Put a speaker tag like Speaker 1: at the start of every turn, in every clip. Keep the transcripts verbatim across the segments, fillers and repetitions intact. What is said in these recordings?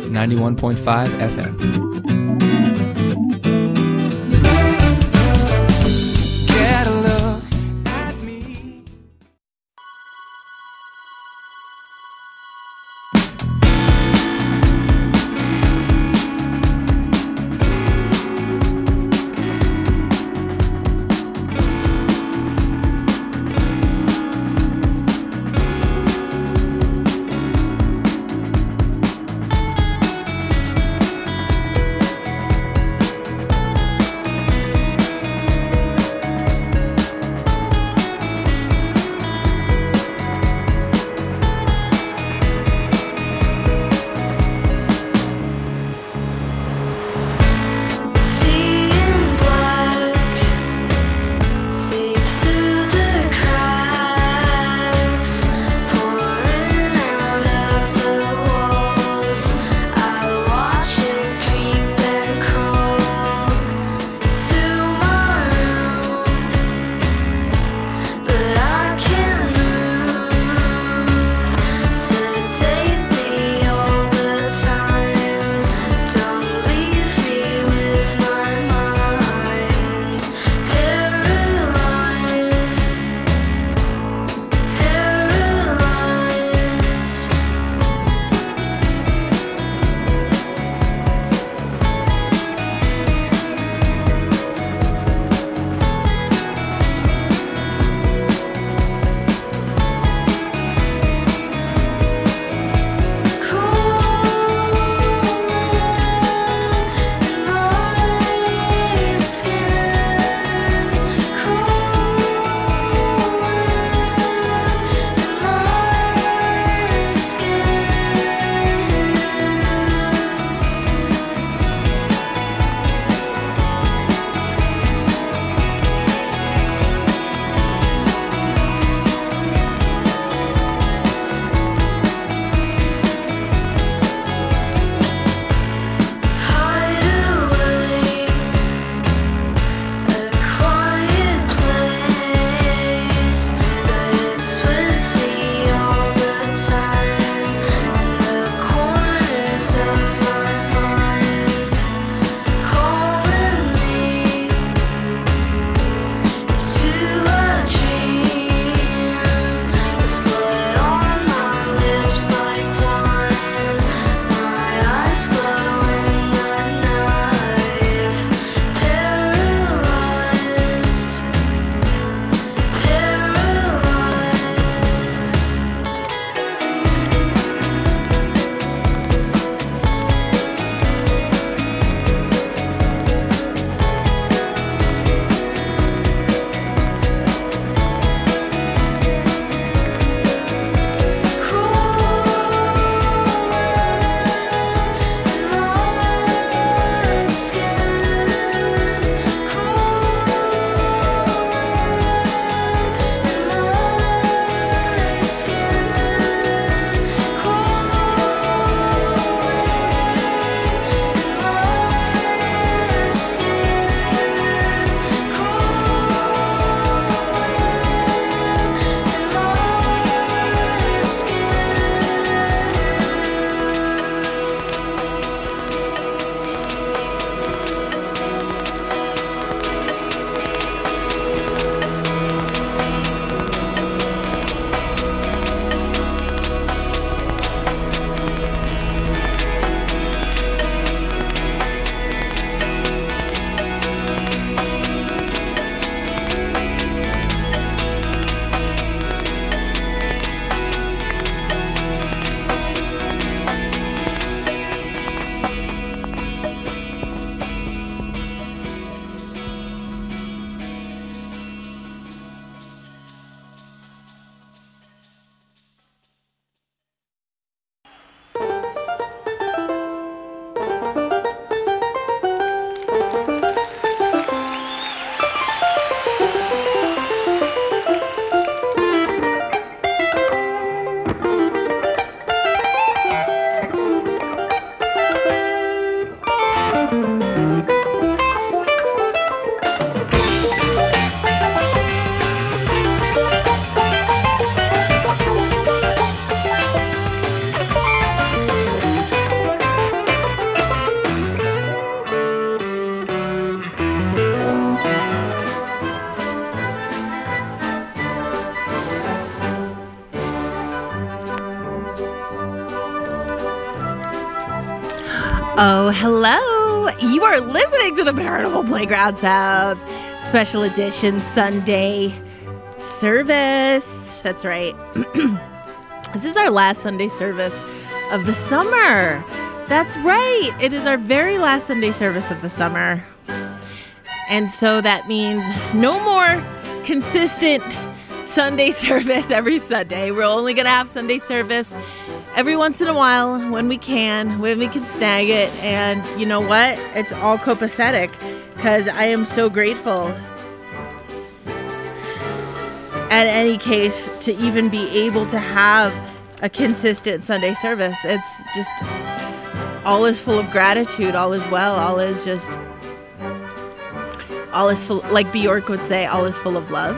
Speaker 1: ninety-one point five F M.
Speaker 2: Get a look at me.
Speaker 3: Oh, hello. You are listening to the Paranormal Playground Sounds Special Edition Sunday service. That's right. This is our last Sunday service of the summer. That's right. It is our very last Sunday service of the summer. And so that means no more consistent Sunday service every Sunday. We're only going to have Sunday service every once in a while when we can, when we can snag it. And you know what? It's all copacetic because I am so grateful at any case to even be able to have a consistent Sunday service. It's just all is full of gratitude. All is well. All is just, all is full, like Bjork would say, all is full of love.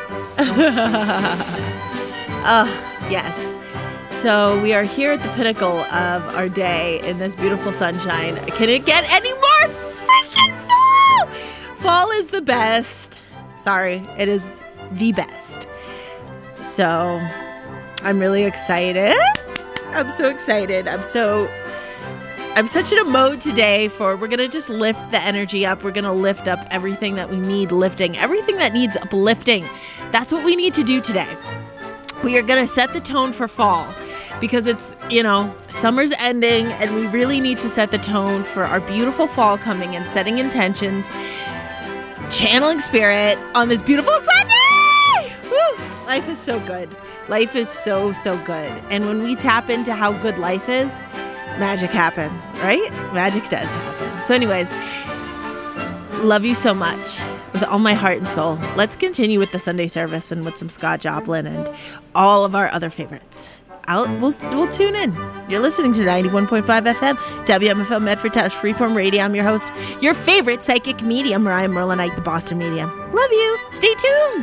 Speaker 3: Oh, yes. So we are here at the pinnacle of our day in this beautiful sunshine. Can it get any more freaking fall? Fall is the best. Sorry, it is the best. So I'm really excited. I'm so excited. I'm so, I'm such in a mode today for, we're going to just lift the energy up. We're going to lift up everything that we need lifting, everything that needs uplifting. That's what we need to do today. We are going to set the tone for fall. Because it's, you know, summer's ending and we really need to set the tone for our beautiful fall coming and setting intentions, channeling spirit on this beautiful Sunday. Woo! Life is so good. Life is so, so good. And when we tap into how good life is, magic happens, right? Magic does happen. So anyways, love you so much with all my heart and soul. Let's continue with the Sunday service and with some Scott Joplin and all of our other favorites. I'll, we'll, we'll tune in. You're listening to ninety-one point five F M, W M F L Medford Touch, Freeform Radio. I'm your host, your favorite psychic medium, Mariah Merlinite, the Boston medium. Love you. Stay tuned.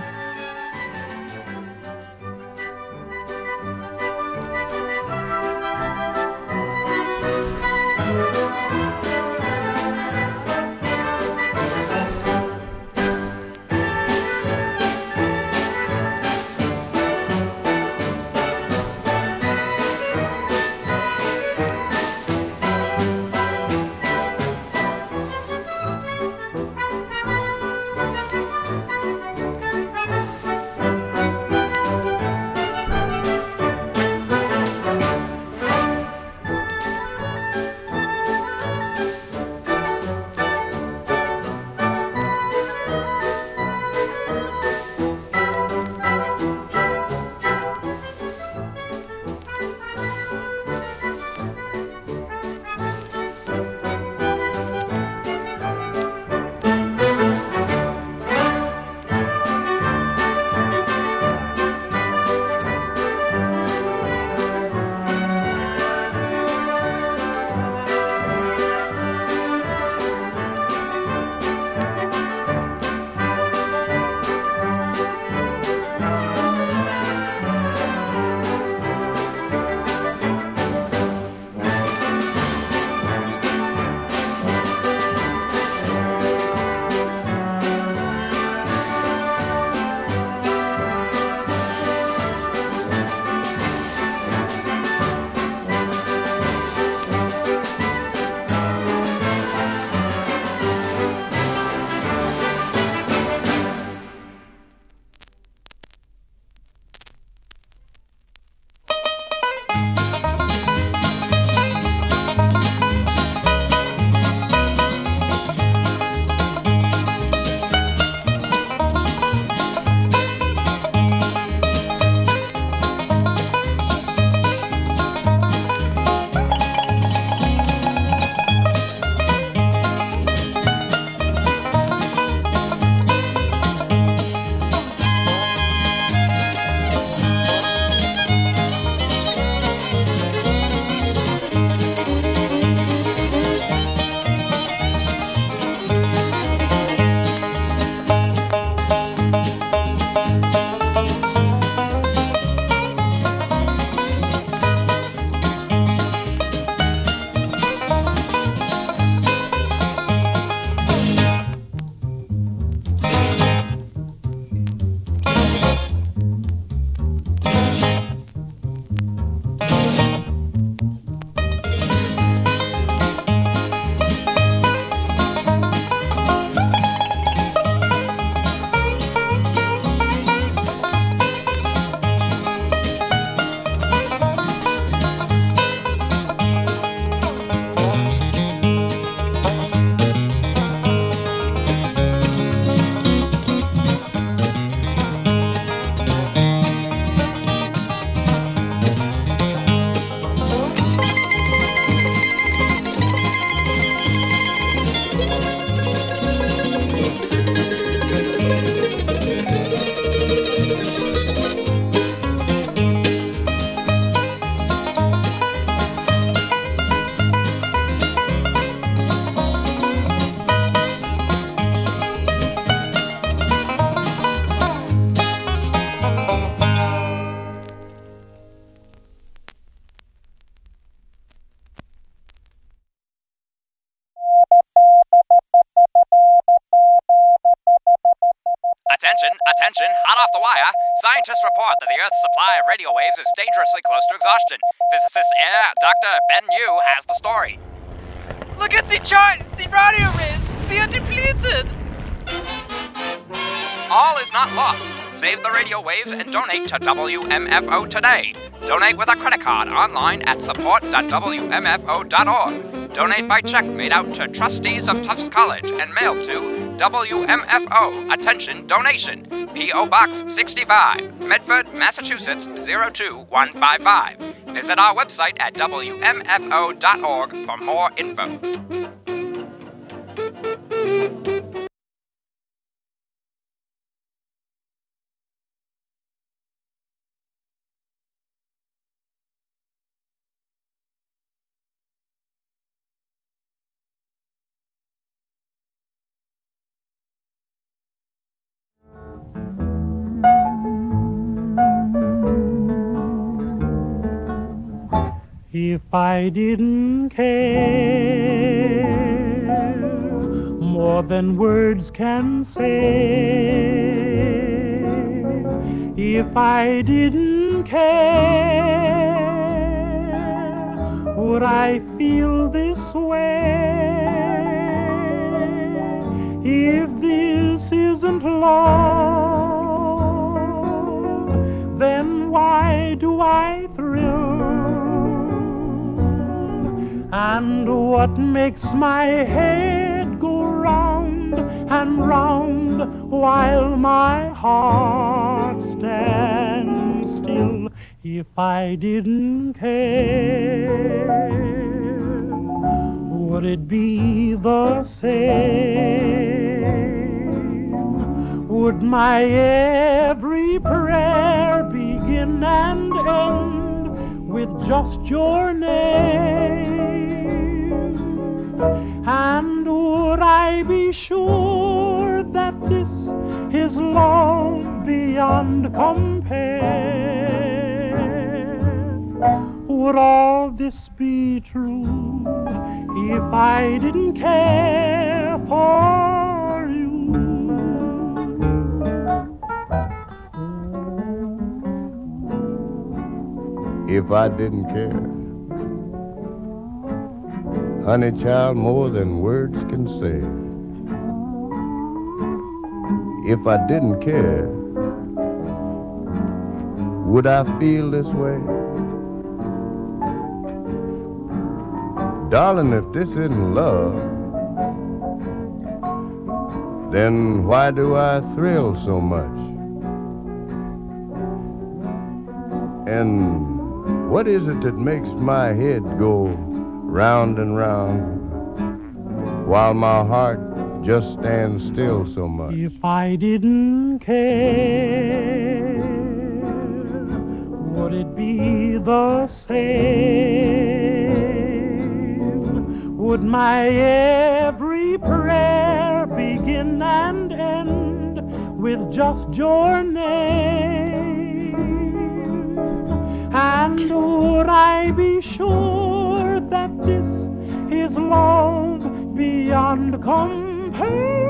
Speaker 4: Attention, attention, hot off the wire. Scientists report that the Earth's supply of radio waves is dangerously close to exhaustion. Physicist Air Doctor Ben Yu has the story.
Speaker 2: Look at the chart! The radio waves! They are depleted!
Speaker 4: All is not lost. Save the radio waves and donate to W M F O today. Donate with a credit card online at support dot w m f o dot org. Donate by check made out to trustees of Tufts College and mailed to W M F O, attention donation, P O Box sixty-five, Medford, Massachusetts zero two one five five. Visit our website at w m f o dot org for more info.
Speaker 5: If I didn't care more than words can say, if I didn't care, would I feel this way? If this isn't love, then why do I thrill? And what makes my head go round and round while my heart stands still? If I didn't care, would it be the same? Would my every prayer begin and end with just your name? And would I be sure that this is love beyond compare? Would all this be true if I didn't care for you?
Speaker 6: If I didn't care, honey child, more than words can say. If I didn't care, would I feel this way? Darling, if this isn't love, then why do I thrill so much? And what is it that makes my head go round and round while my heart just stands still so much?
Speaker 5: If I didn't care, would it be the same? Would my every prayer begin and end with just your name? And would I be sure that this is love beyond compare?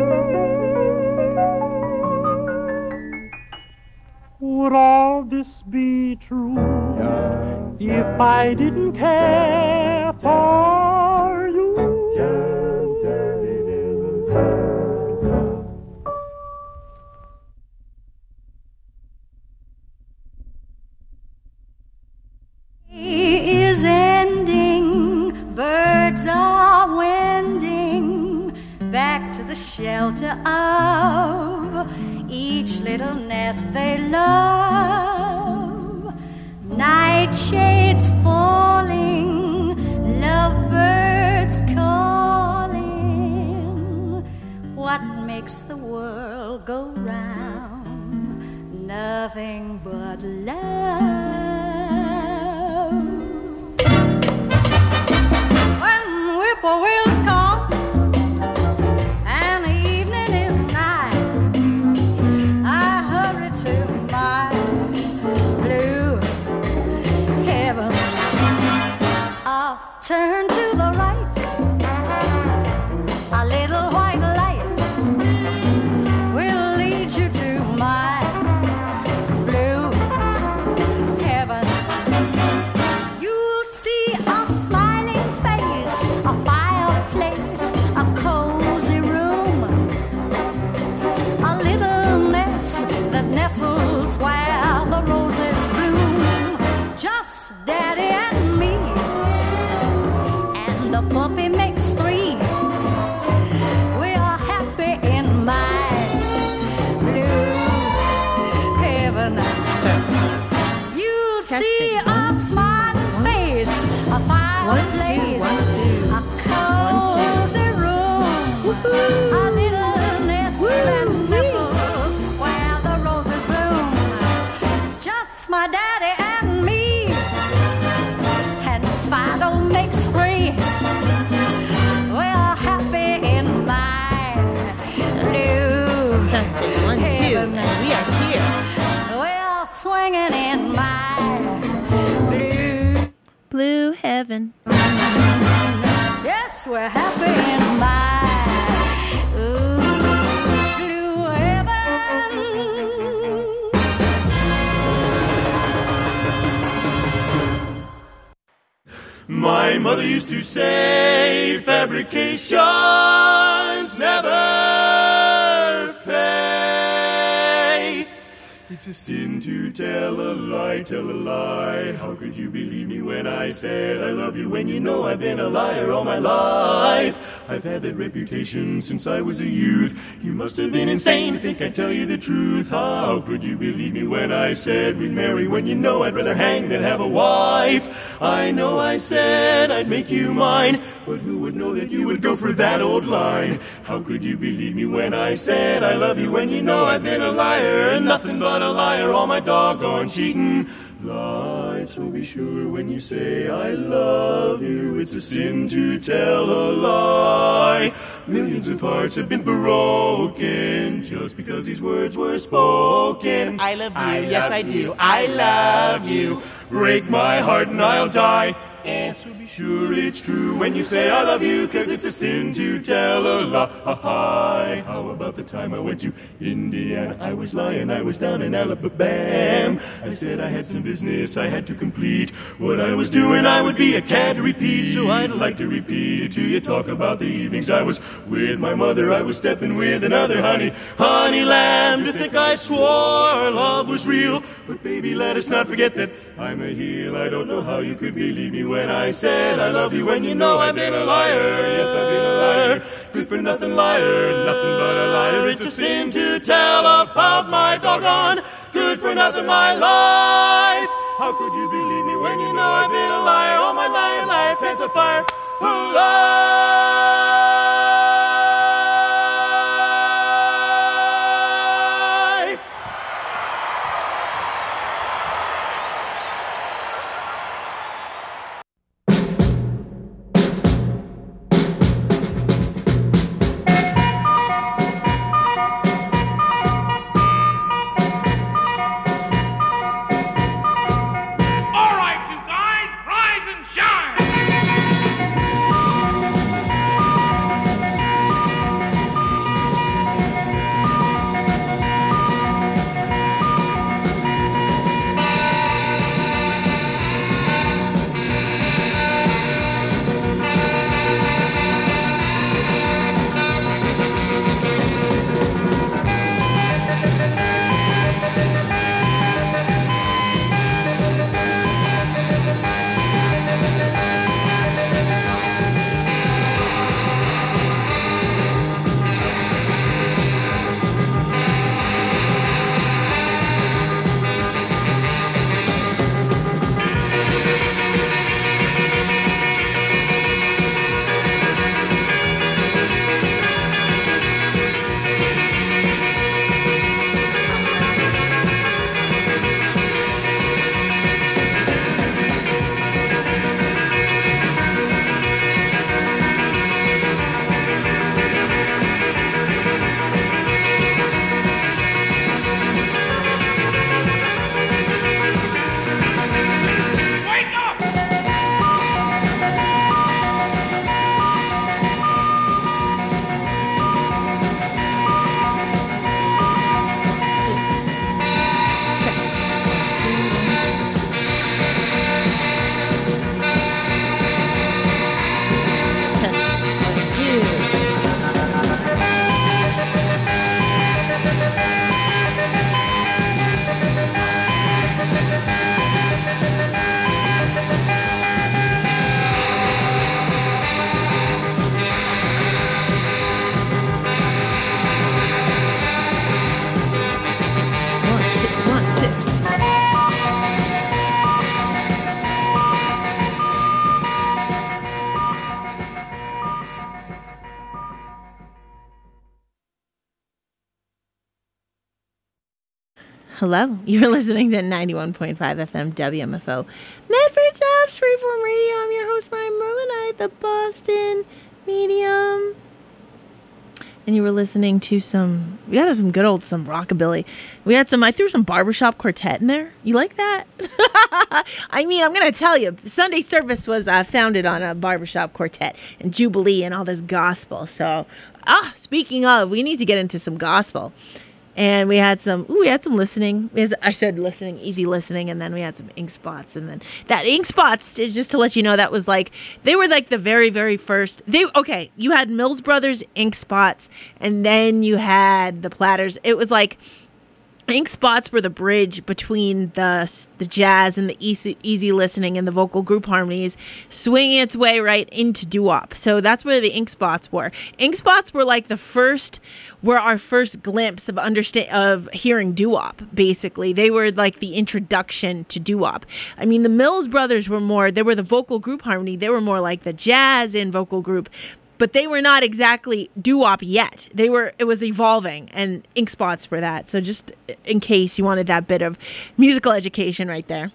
Speaker 5: Would all this be true if I didn't care for you?
Speaker 7: Is ending, birds are wending back to the shelter of each little nest they love. Nightshades falling, lovebirds calling. What makes the world go round? Nothing but love. Whippoorwills call, and the evening is nigh. I hurry to my blue heaven. I'll turn to the right. A little white light will lead you and the puppy makes three. We are happy in my blue heaven. You'll see a smart face, a fireplace, a cozy room, a little nest and nestles where the roses bloom. Just my daddy and me, and Fido makes three. We're happy in my blue
Speaker 3: Testing. One, two.
Speaker 7: heaven.
Speaker 3: And we are here.
Speaker 7: We're swinging in my blue.
Speaker 3: Blue heaven.
Speaker 7: Yes, we're happy in my ooh, blue heaven.
Speaker 8: My mother used to say, fabrications never pay. It's a sin to tell a lie, tell a lie. How could you believe me when I said I love you when you know I've been a liar all my life? I've had that reputation since I was a youth. You must have been insane to think I'd tell you the truth. How could you believe me when I said we'd marry when you know I'd rather hang than have a wife? I know I said I'd make you mine, but who would know that you would go for that old line? How could you believe me when I said I love you when you know I've been a liar? Nothing but a liar, all my doggone cheating lies. So be sure when you say I love you, it's a sin to tell a lie. Millions of hearts have been broken just because these words were spoken. I love you, I yes I do, I love you. Break my heart and I'll die. And so be sure it's true when you say I love you, 'cause it's a sin to tell a lie. How about the time I went to Indiana? I was lying, I was down in Alabama. I said I had some business I had to complete. What I was doing I would be a cad to repeat, so I'd like to repeat it to you. Talk about the evenings I was with my mother. I was stepping with another honey, honey lamb. To think I swore love was real, but baby let us not forget that I'm a heel. I don't know how you could believe me when I said I love you when you know I've been a liar. Yes, I've been a liar, good for nothing liar, nothing but a liar. It's a sin to tell about my doggone good for nothing my life. How could you believe me when you know I've been a liar all my life? Life hands of fire, alive.
Speaker 5: All right, you guys, rise and shine!
Speaker 3: Hello. You're listening to ninety-one point five F M W M F O. Medford Stops Freeform Radio. I'm your host, Brian Merlinite, the Boston medium. And you were listening to some, we had some good old, some rockabilly. We had some, I threw some barbershop quartet in there. You like that? I mean, I'm going to tell you, Sunday service was uh, founded on a barbershop quartet and Jubilee and all this gospel. So, ah, speaking of, we need to get into some gospel. And we had some, ooh, we had some listening. As I said listening, easy listening. And then we had some ink spots. And then that ink spots, is just to let you know, that was like, they were like the very, very first. They Okay, you had Mills Brothers ink spots. And then you had the Platters. It was like, ink spots were the bridge between the the jazz and the easy, easy listening and the vocal group harmonies, swinging its way right into doo-wop. So that's where the ink spots were. Ink spots were like the first, were our first glimpse of understand of hearing doo-wop. Basically, they were like the introduction to doo-wop. I mean, the Mills Brothers were more. They were the vocal group harmony. They were more like the jazz in vocal group. But they were not exactly doo-wop yet. They were, it was evolving, and ink spots were that. So just in case you wanted that bit of musical education right there.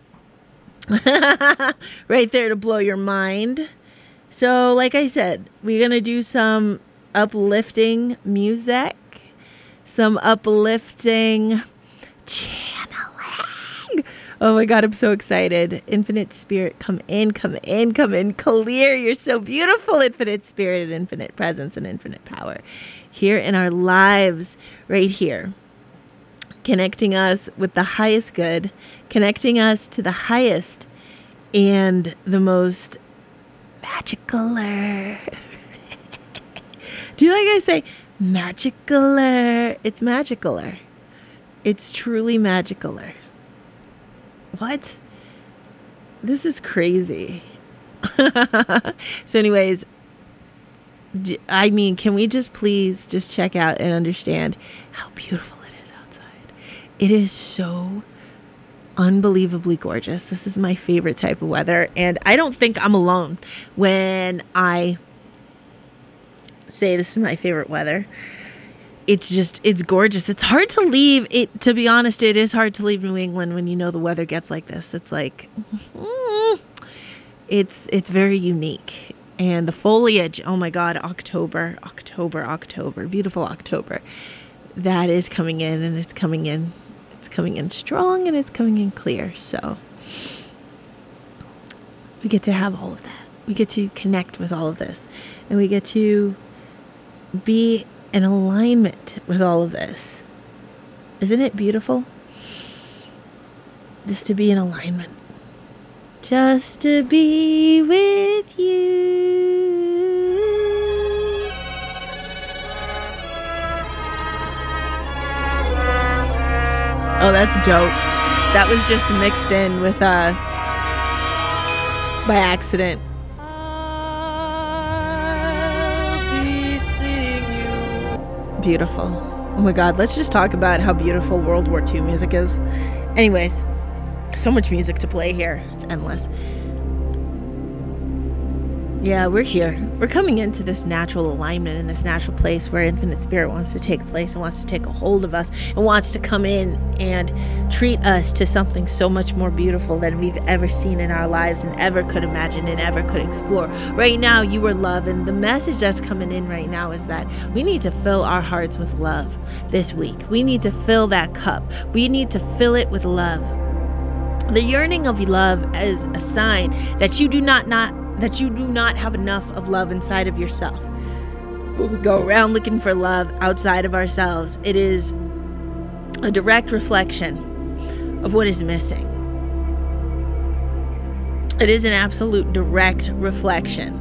Speaker 3: Right there to blow your mind. So like I said, we're going to do some uplifting music, some uplifting channeling. Oh my God, I'm so excited. Infinite Spirit, come in, come in, come in, clear. You're so beautiful, Infinite Spirit and Infinite Presence and Infinite Power here in our lives, right here. Connecting us with the highest good, connecting us to the highest and the most magicaler. Do you like I say magicaler? It's magicaler. It's truly magicaler. What? This is crazy. So anyways, I mean, can we just please just check out and understand how beautiful it is outside? It is so unbelievably gorgeous. This is my favorite type of weather. And I don't think I'm alone when I say this is my favorite weather. It's just, it's gorgeous. It's hard to leave it. To be honest, it is hard to leave New England when you know the weather gets like this. It's like, mm, it's, it's very unique. And the foliage, oh my God, October, October, October, beautiful October. That is coming in and it's coming in. It's coming in strong and it's coming in clear. So we get to have all of that. We get to connect with all of this. And we get to be in alignment with all of this. Isn't it beautiful? Just to be in alignment. Just to be with you. Oh, that's dope. That was just mixed in with, uh, by accident. Beautiful. Oh my God, let's just talk about how beautiful World War Two music is. Anyways, so much music to play here. It's endless. Yeah, we're here. We're coming into this natural alignment in this natural place where Infinite Spirit wants to take place and wants to take a hold of us and wants to come in and treat us to something so much more beautiful than we've ever seen in our lives and ever could imagine and ever could explore. Right now, you are love, and the message that's coming in right now is that we need to fill our hearts with love this week. We need to fill that cup. We need to fill it with love. The yearning of love is a sign that you do not not that you do not have enough of love inside of yourself. When we go around looking for love outside of ourselves, it is a direct reflection of what is missing. It is an absolute direct reflection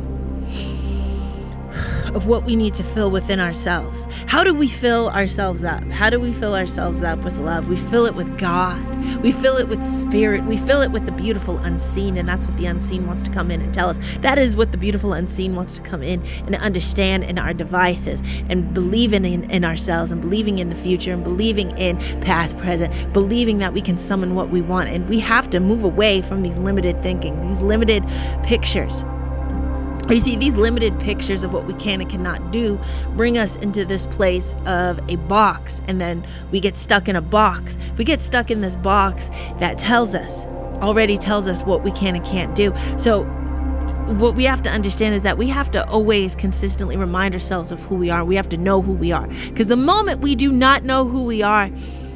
Speaker 3: of what we need to fill within ourselves. How do we fill ourselves up? How do we fill ourselves up with love? We fill it with God. We fill it with spirit. We fill it with the beautiful unseen, and that's what the unseen wants to come in and tell us. That is what the beautiful unseen wants to come in and understand in our devices and believing in, in ourselves and believing in the future and believing in past, present, believing that we can summon what we want. And we have to move away from these limited thinking, these limited pictures. You see, these limited pictures of what we can and cannot do bring us into this place of a box, and then we get stuck in a box. We get stuck in this box that tells us, already tells us what we can and can't do. So what we have to understand is that we have to always consistently remind ourselves of who we are. We have to know who we are. Because the moment we do not know who we are,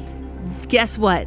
Speaker 3: guess what?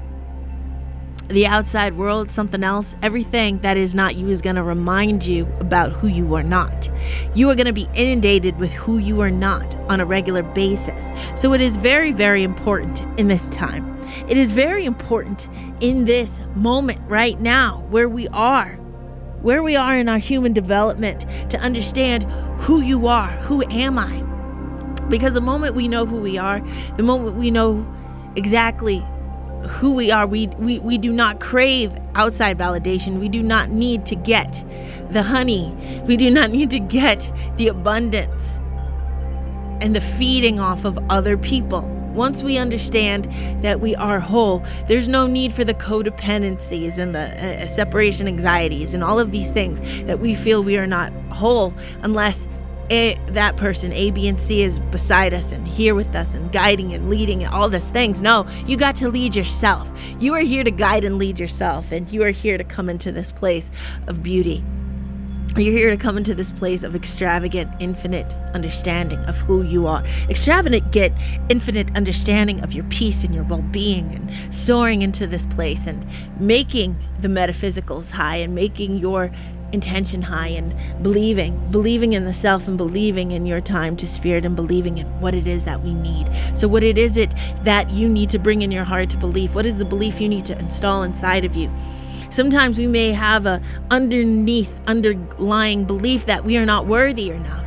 Speaker 3: The outside world, something else, everything that is not you is going to remind you about who you are not. You are going to be inundated with who you are not on a regular basis. So it is very, very important in this time. It is very important in this moment right now where we are. Where we are in our human development, to understand who you are. Who am I? Because the moment we know who we are, the moment we know exactly who we are, we, we, we do not crave outside validation. We do not need to get the honey. We do not need to get the abundance and the feeding off of other people. Once we understand that we are whole, there's no need for the codependencies and the uh, separation anxieties and all of these things that we feel we are not whole unless A, that person, A, B, and C, is beside us and here with us and guiding and leading and all these things. No, you got to lead yourself. You are here to guide and lead yourself, and you are here to come into this place of beauty. You're here to come into this place of extravagant, infinite understanding of who you are. Extravagant, get infinite understanding of your peace and your well-being, and soaring into this place and making the metaphysicals high and making your intention high, and believing, believing in the self, and believing in your time to spirit, and believing in what it is that we need. So what it is it that you need to bring in your heart to belief? What is the belief you need to install inside of you? Sometimes we may have a underneath, underlying belief that we are not worthy enough.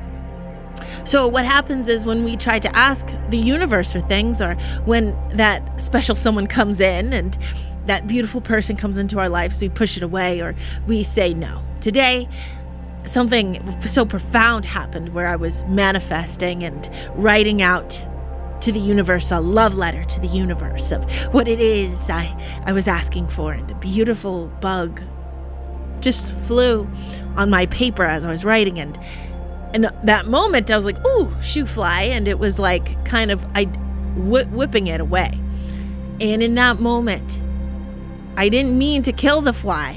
Speaker 3: So what happens is when we try to ask the universe for things, or when that special someone comes in and that beautiful person comes into our lives, we push it away, or we say no. Today, something so profound happened where I was manifesting and writing out to the universe a love letter to the universe of what it is I, I was asking for. And a beautiful bug just flew on my paper as I was writing. And in that moment, I was like, ooh, shoo fly. And it was like kind of I wh- whipping it away. And in that moment, I didn't mean to kill the fly,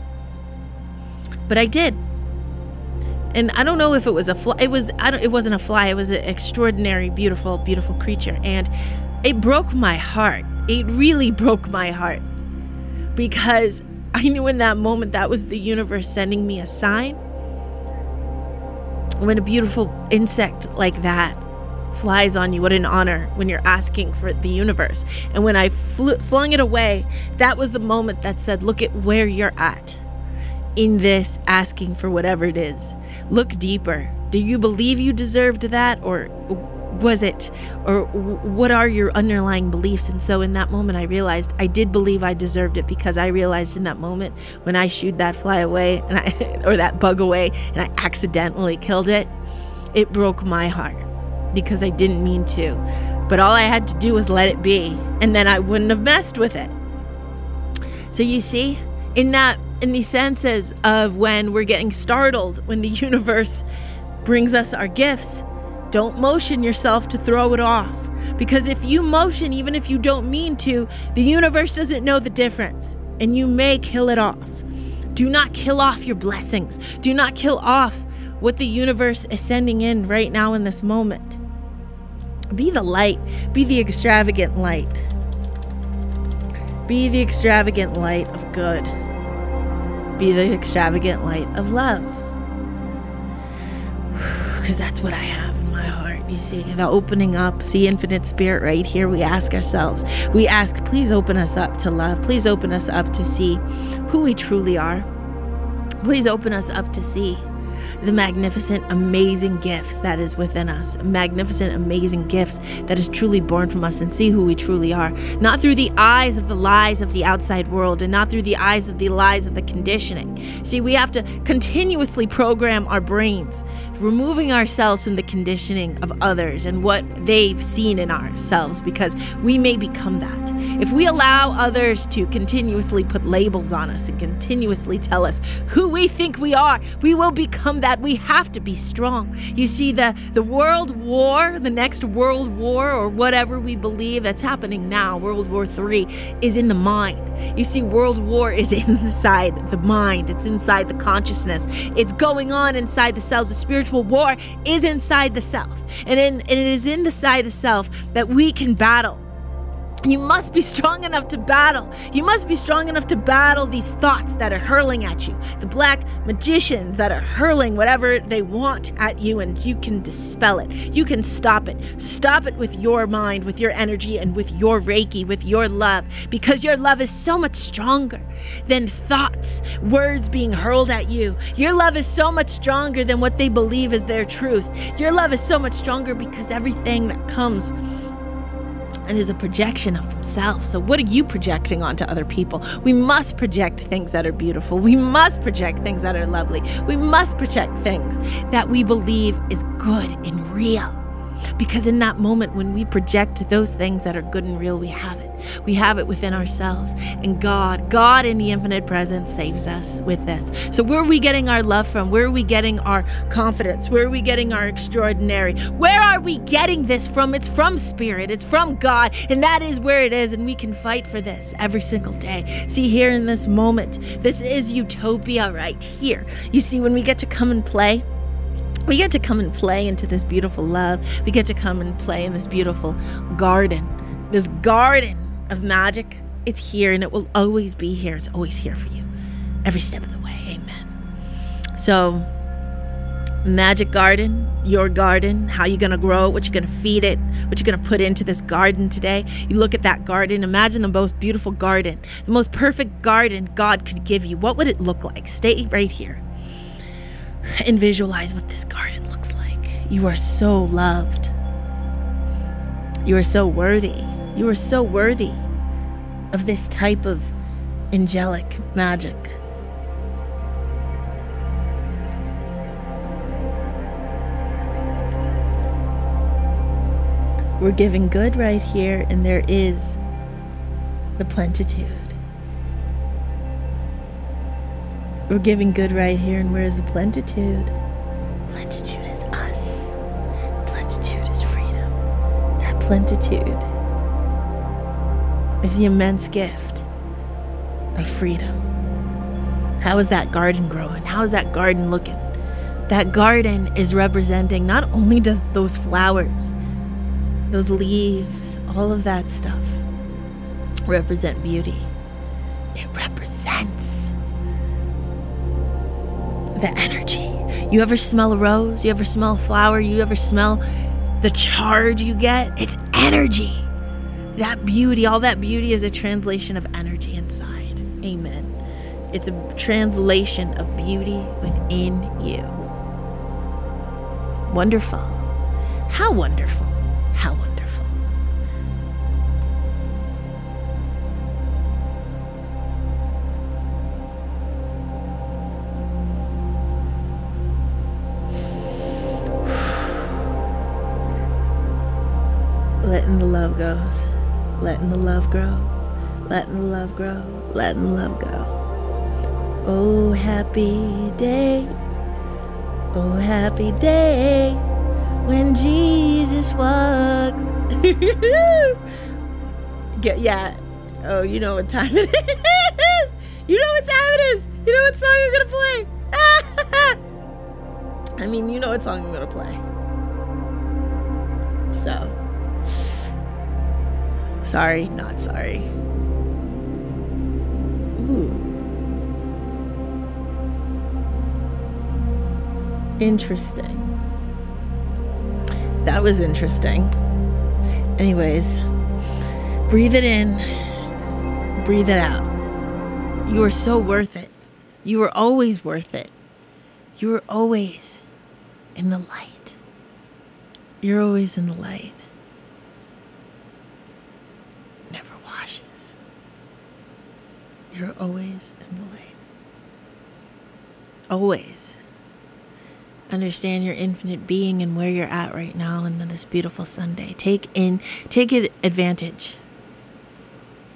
Speaker 3: but I did. And I don't know if it was a fly. It was. I don't. It wasn't a fly. It was an extraordinary, beautiful, beautiful creature, and it broke my heart. It really broke my heart, because I knew in that moment that was the universe sending me a sign. When a beautiful insect like that flies on you, what an honor when you're asking for the universe. And when I fl- flung it away, that was the moment that said, look at where you're at in this asking for whatever it is. Look deeper. Do you believe you deserved that, or was it, or what are your underlying beliefs? And so in that moment I realized I did believe I deserved it, because I realized in that moment when I shooed that fly away and I or that bug away and I accidentally killed it, it broke my heart, because I didn't mean to. But all I had to do was let it be, and then I wouldn't have messed with it. So you see, in that in the senses of when we're getting startled, when the universe brings us our gifts, don't motion yourself to throw it off. Because if you motion, even if you don't mean to, the universe doesn't know the difference, and you may kill it off. Do not kill off your blessings. Do not kill off what the universe is sending in right now in this moment. Be the light. Be the extravagant light. Be the extravagant light of good. Be the extravagant light of love. Because that's what I have in my heart. You see, the opening up, see infinite spirit right here. We ask ourselves, we ask, please open us up to love. Please open us up to see who we truly are. Please open us up to see the magnificent, amazing gifts that is within us. Magnificent, amazing gifts that is truly born from us, and see who we truly are. Not through the eyes of the lies of the outside world, and not through the eyes of the lies of the conditioning. See, we have to continuously program our brains, removing ourselves from the conditioning of others and what they've seen in ourselves, because we may become that. If we allow others to continuously put labels on us and continuously tell us who we think we are, we will become that. We have to be strong. You see, the, the world war, the next world war, or whatever we believe that's happening now, World War Three, is in the mind. You see, world war is inside the mind. It's inside the consciousness. It's going on inside the cells. The spiritual war is inside the self. And, in, and it is inside the self that we can battle. You must be strong enough to battle. You must be strong enough to battle these thoughts that are hurling at you. The black magicians that are hurling whatever they want at you, and you can dispel it. You can stop it. Stop it with your mind, with your energy, and with your Reiki, with your love, because your love is so much stronger than thoughts, words being hurled at you. Your love is so much stronger than what they believe is their truth. Your love is so much stronger because everything that comes and is a projection of themselves. So what are you projecting onto other people? We must project things that are beautiful. We must project things that are lovely. We must project things that we believe is good and real. Because in that moment when we project those things that are good and real, we have it. We have it within ourselves. And God, God in the infinite presence saves us with this. So where are we getting our love from? Where are we getting our confidence? Where are we getting our extraordinary? Where are we getting this from? It's from Spirit. It's from God. And that is where it is. And we can fight for this every single day. See, here in this moment, this is utopia right here. You see, when we get to come and play, we get to come and play into this beautiful love. We get to come and play in this beautiful garden. This garden of magic. It's here and it will always be here. It's always here for you. Every step of the way. Amen. So, magic garden, your garden, how you going to grow it, what you're going to feed it, what you're going to put into this garden today. You look at that garden. Imagine the most beautiful garden, the most perfect garden God could give you. What would it look like? Stay right here and visualize what this garden looks like. You are so loved. You are so worthy. You are so worthy of this type of angelic magic. We're giving good right here, and there is the plenitude. We're giving good right here, and where is the plenitude? Plenitude is us. Plenitude is freedom. That plenitude is the immense gift of freedom. How is that garden growing? How is that garden looking? That garden is representing, not only does those flowers, those leaves, all of that stuff represent beauty. It represents the energy. You ever smell a rose? You ever smell a flower? You ever smell the charge you get? It's energy. That beauty, all that beauty is a translation of energy inside. Amen. It's a translation of beauty within you. Wonderful. How wonderful. How wonderful. Letting the love goes, letting the love grow, letting the love grow, letting the love go. Oh, happy day, oh, happy day, when Jesus walks. Get, yeah, oh, you know what time it is. You know what time it is. You know what song I'm gonna play. I mean, you know what song I'm gonna play. So. Sorry, not sorry. Ooh. Interesting. That was interesting. Anyways, breathe it in, breathe it out. You are so worth it. You are always worth it. You are always in the light. You're always in the light. Never washes. You're always in the light. Always. Understand your infinite being and where you're at right now on this beautiful Sunday. Take in, take it advantage.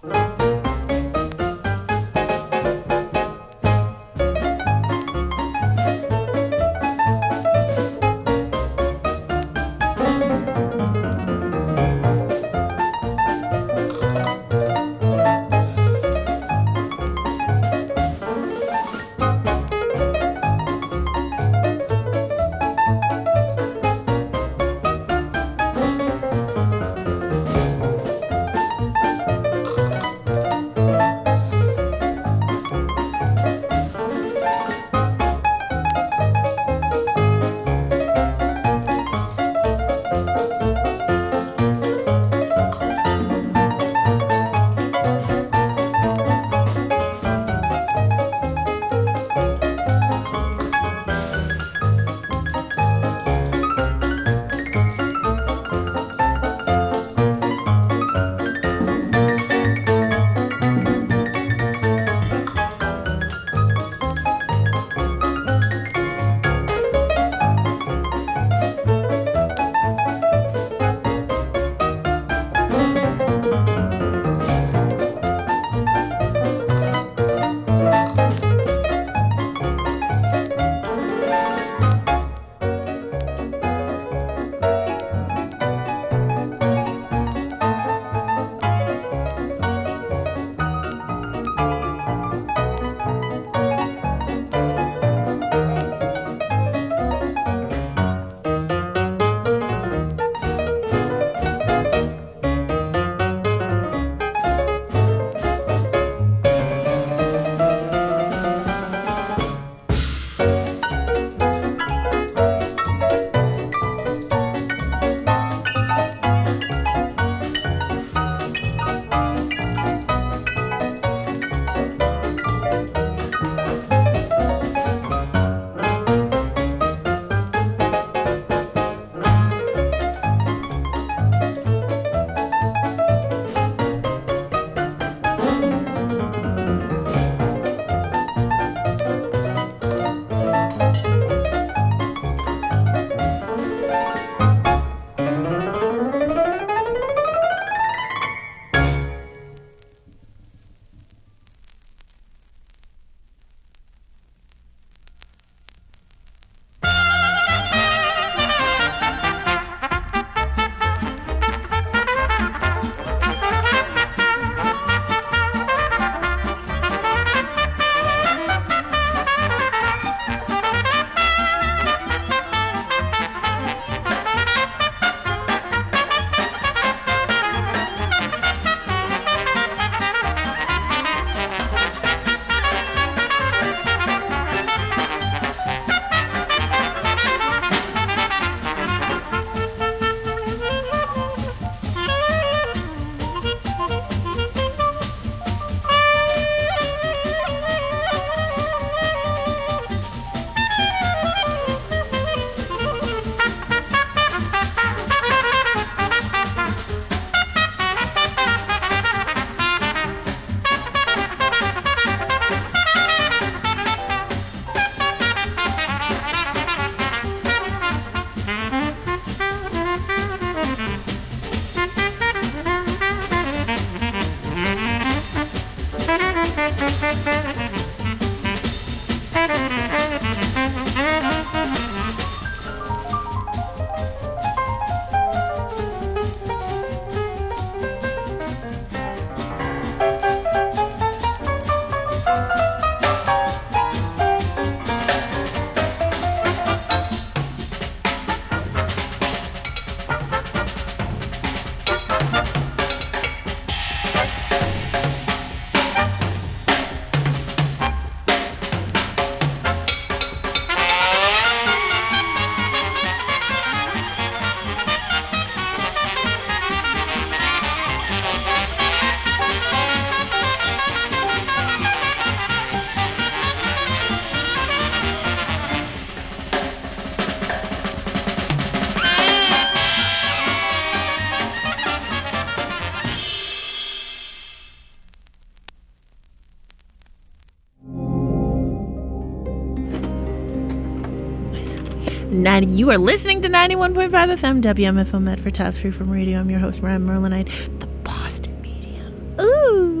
Speaker 3: ninety You are listening to ninety-one point five F M W M F O Medford, Taps Free from Radio. I'm your host, Mariah Merlinite, the Boston Medium. Ooh.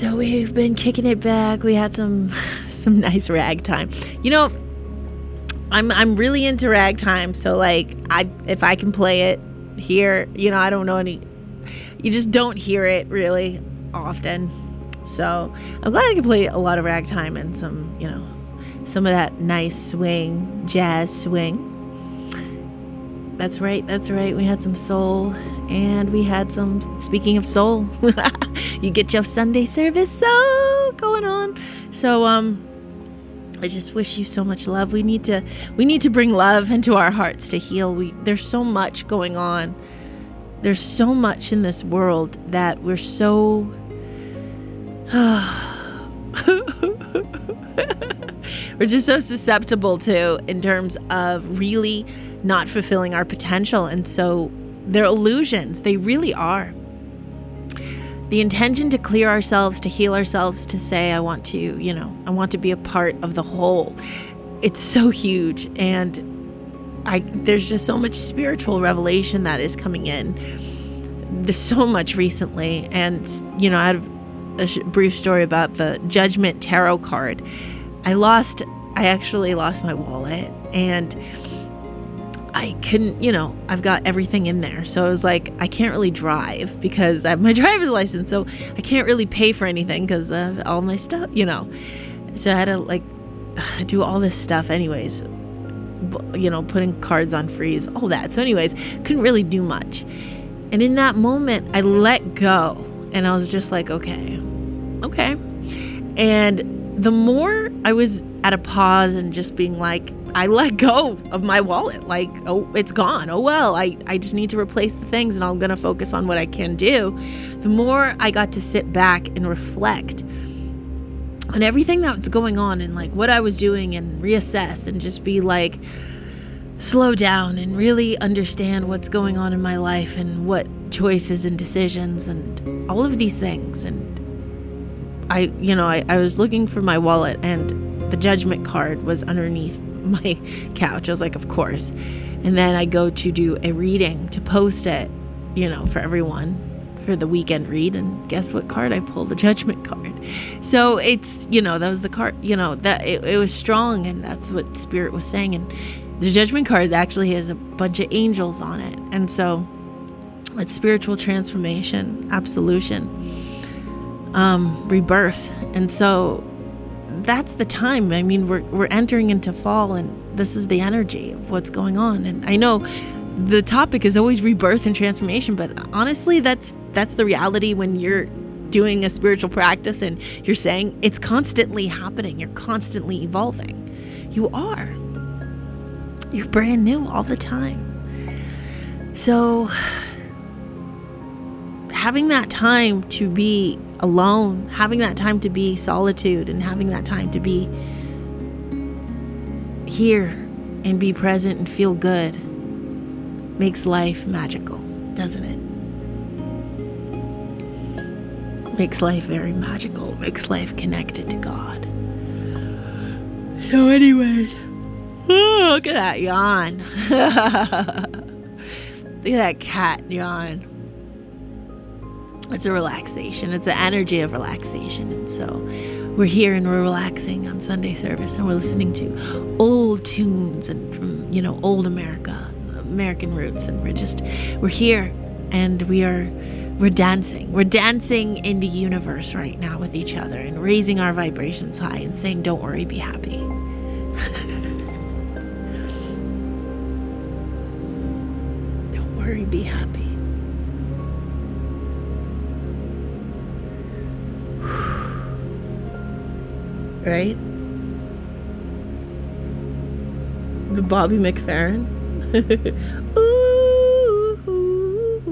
Speaker 3: So we've been kicking it back. We had some some nice ragtime. You know, I'm I'm really into ragtime. So like, I if I can play it here, you know, I don't know any. You just don't hear it really often. So I'm glad I can play a lot of ragtime and some, you know, some of that nice swing, jazz swing. That's right. That's right. We had some soul, and we had some. Speaking of soul, you get your Sunday service soul going on. So, um, I just wish you so much love. We need to. We need to bring love into our hearts to heal. We there's so much going on. There's so much in this world that we're so. We're just so susceptible to in terms of really not fulfilling our potential. And so they're illusions. They really are. The intention to clear ourselves, to heal ourselves, to say, I want to, you know, I want to be a part of the whole. It's so huge. And I there's just so much spiritual revelation that is coming in. There's so much recently. And, you know, I had a sh- brief story about the Judgment Tarot card. I lost, I actually lost my wallet, and I couldn't, you know, I've got everything in there. So I was like, I can't really drive because I have my driver's license. So I can't really pay for anything because of all my stuff, you know. So I had to like do all this stuff anyways, you know, putting cards on freeze, all that. So anyways, couldn't really do much. And in that moment, I let go, and I was just like, okay, okay. And the more I was at a pause and just being like, I let go of my wallet. Like, oh, it's gone. Oh, well, I, I just need to replace the things, and I'm going to focus on what I can do. The more I got to sit back and reflect on everything that was going on and like what I was doing and reassess and just be like, slow down and really understand what's going on in my life and what choices and decisions and all of these things. And I, you know, I, I was looking for my wallet, and the Judgment card was underneath my couch. I was like, of course. And then I go to do a reading to post it, you know, for everyone for the weekend read. And guess what card I pulled? The Judgment card. So it's, you know, that was the card, you know, that it, it was strong, and that's what Spirit was saying. And the Judgment card actually has a bunch of angels on it. And so it's spiritual transformation, absolution, um, rebirth. And so that's the time. I mean, we're we're entering into fall, and this is the energy of what's going on. And I know the topic is always rebirth and transformation, but honestly, that's that's the reality when you're doing a spiritual practice and you're saying it's constantly happening. You're constantly evolving. You are. You're brand new all the time. So having that time to be alone, having that time to be solitude, and having that time to be here and be present and feel good makes life magical, doesn't it? Makes life very magical, makes life connected to God. So anyways, oh, look at that yawn. Look at that cat yawn. It's a relaxation. It's an energy of relaxation. And so we're here and we're relaxing on Sunday service, and we're listening to old tunes and from, you know, old America, American roots. And we're just, we're here and we are, we're dancing. We're dancing in the universe right now with each other and raising our vibrations high and saying, don't worry, be happy. Don't worry, be happy. Right? The Bobby McFerrin. Ooh, ooh,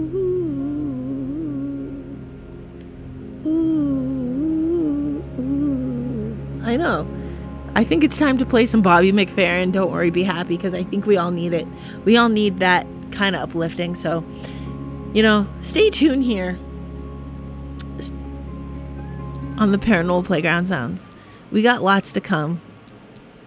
Speaker 3: ooh, ooh, ooh. I know. I think it's time to play some Bobby McFerrin, Don't Worry, Be Happy, because I think we all need it. We all need that kind of uplifting. So, you know, stay tuned here on the Paranormal Playground Sounds. We got lots to come.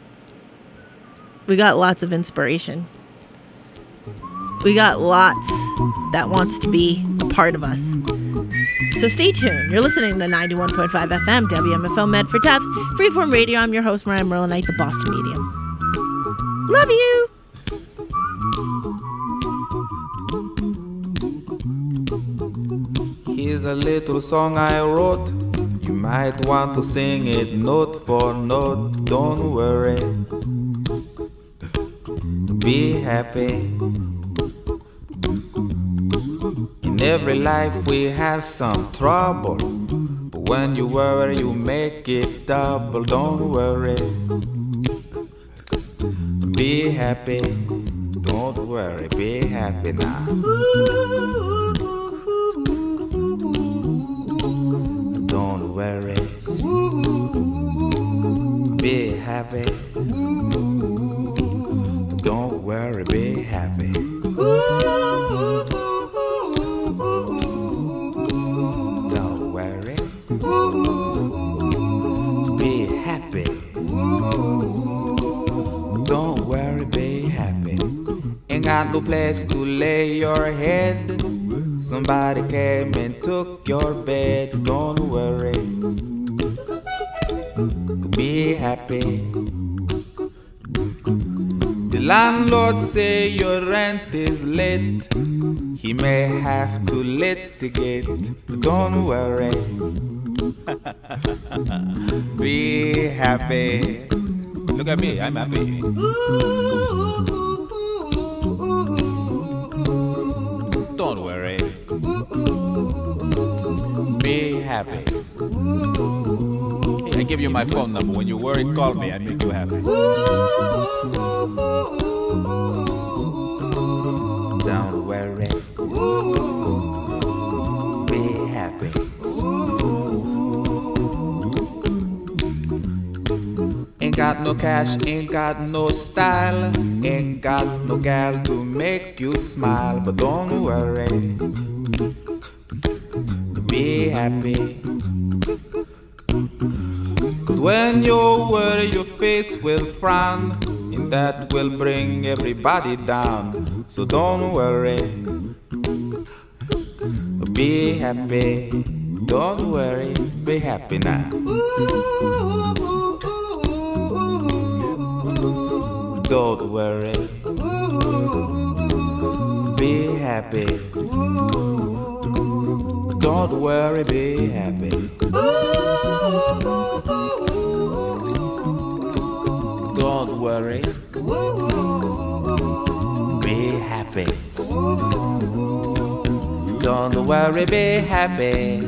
Speaker 3: We got lots of inspiration. We got lots that wants to be a part of us. So stay tuned. You're listening to ninety-one point five F M, W M F O Medford Tufts, Freeform Radio. I'm your host, Mariah Merlinite, the Boston Medium. Love you!
Speaker 9: Here's a little song I wrote. You might want to sing it note for note. Don't worry. Be happy. In every life we have some trouble, but when you worry you make it double. Don't worry. Be happy. Don't worry. Be happy now. Don't worry. Be happy. Don't worry, be happy. Don't worry. Be happy. Don't worry, be happy. Ain't got no place to lay your head. Somebody came and took your bed. Don't worry. Be happy. The landlord say your rent is late. He may have to litigate. Don't worry. Be happy. Look at me, I'm happy. Don't worry. Be happy. I give you my phone number. When you worry, call me. I make you happy. Don't worry. Be happy. Ain't got no cash, ain't got no style, ain't got no gal to make you smile. But don't worry. Be happy. Cause when you worry your face will frown, and that will bring everybody down. So don't worry. Be happy. Don't worry. Be happy now. Don't worry. Be happy. Don't worry, be happy. Don't worry. Be happy. Don't worry, be happy.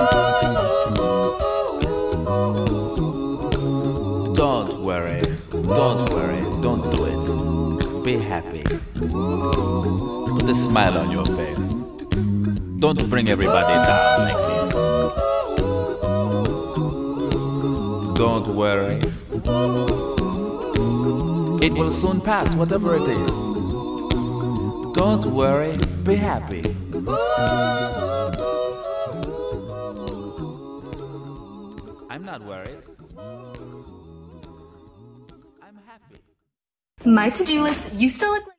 Speaker 9: Don't worry. Don't worry. Don't do it. Be happy. Put a smile on your face. Don't bring everybody down like this. Don't worry. It will soon pass, whatever it is. Don't worry, be happy. I'm not worried. I'm happy.
Speaker 10: My to-do list, you still look like...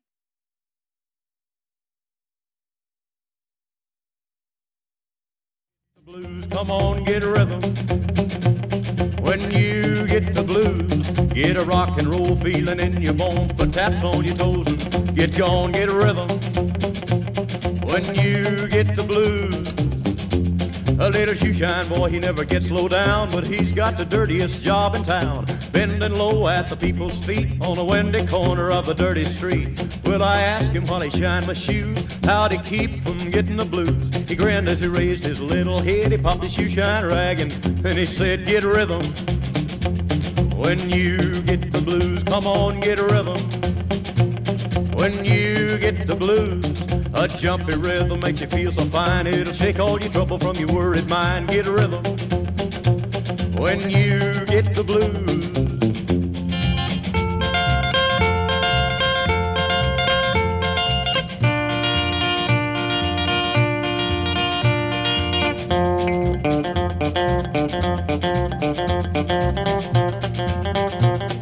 Speaker 11: Blues, come on, get a rhythm. When you get the blues, get a rock and roll feeling in your bones, put taps on your toes and get gone, get a rhythm. When you get the blues, a little shoeshine boy, he never gets low down, but he's got the dirtiest job in town, bending low at the people's feet on a windy corner of a dirty street. Well, I asked him while he shined my shoes, how'd he keep from getting the blues? He grinned as he raised his little head, he popped his shoeshine rag and then he said, get rhythm. When you get the blues, come on, get rhythm. When you get the blues, a jumpy rhythm makes you feel so fine, it'll shake all your trouble from your worried mind. Get a rhythm. When you get the blues.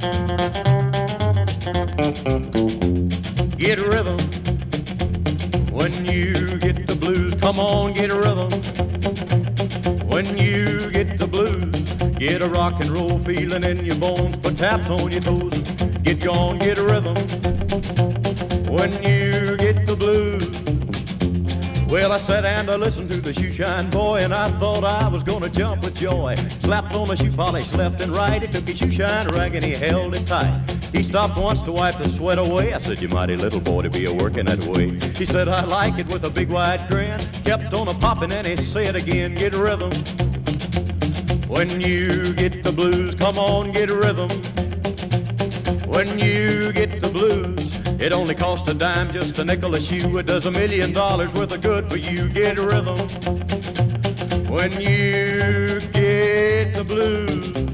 Speaker 11: Get rhythm When you get the blues, come on, get a rhythm. When you get the blues, get a rock and roll feeling in your bones, put taps on your toes, get gone, get a rhythm. When you get the blues. Well, I sat and I listened to the shoeshine boy, and I thought I was gonna jump with joy. Slapped on the shoe polish left and right, he took his shoeshine rag and he held it tight. He stopped once to wipe the sweat away. I said, you mighty little boy to be a working that way. He said, I like it with a big wide grin. Kept on a popping and he said again, get rhythm. When you get the blues, come on, get rhythm. When you get the blues, it only costs a dime, just a nickel a shoe. It does a million dollars worth of good for you. Get rhythm. When you get the blues.